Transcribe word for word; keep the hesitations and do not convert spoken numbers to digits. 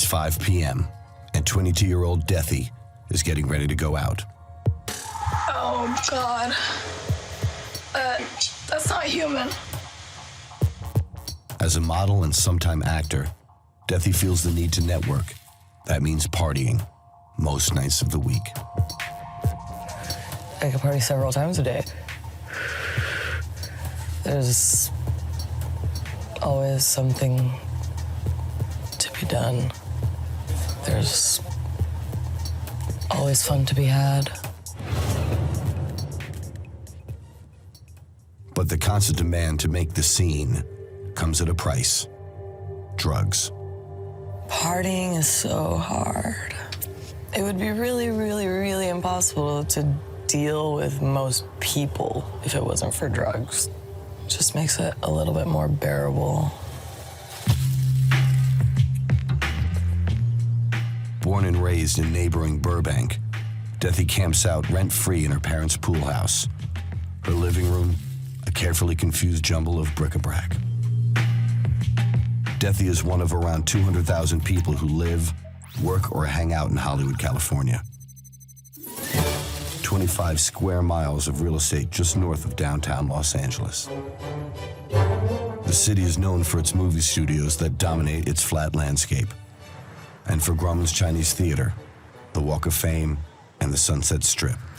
It's five p.m., and twenty-two-year-old Deathy is getting ready to go out. Oh, God. Uh, that's not human. As a model and sometime actor, Deathy feels the need to network. That means partying most nights of the week. I can party several times a day. There's always something to be done. There's always fun to be had. But the constant demand to make the scene comes at a price. Drugs. Partying is so hard. It would be really, really, really impossible to deal with most people if it wasn't for drugs. It just makes it a little bit more bearable. Born and raised in neighboring Burbank, Deathy camps out rent-free in her parents' pool house. Her living room, a carefully confused jumble of bric-a-brac. Deathy is one of around two hundred thousand people who live, work, or hang out in Hollywood, California. twenty-five square miles of real estate just north of downtown Los Angeles. The city is known for its movie studios that dominate its flat landscape, and for Grauman's Chinese Theater, the Walk of Fame, and the Sunset Strip.